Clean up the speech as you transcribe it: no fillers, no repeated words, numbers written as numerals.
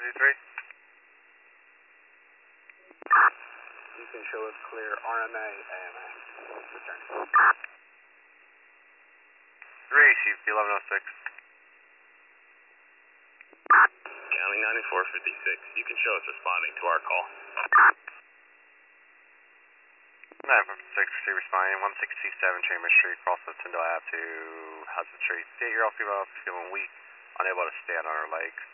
553. You can show us clear RMA, AMA. Returning. 3, Chief 1106. County 9456. You can show us responding to our call. 956, receive responding, 1627 Chambers Street, cross the Tyndall Ave to Hudson Street. 8-year-old female feeling weak, unable to stand on her legs.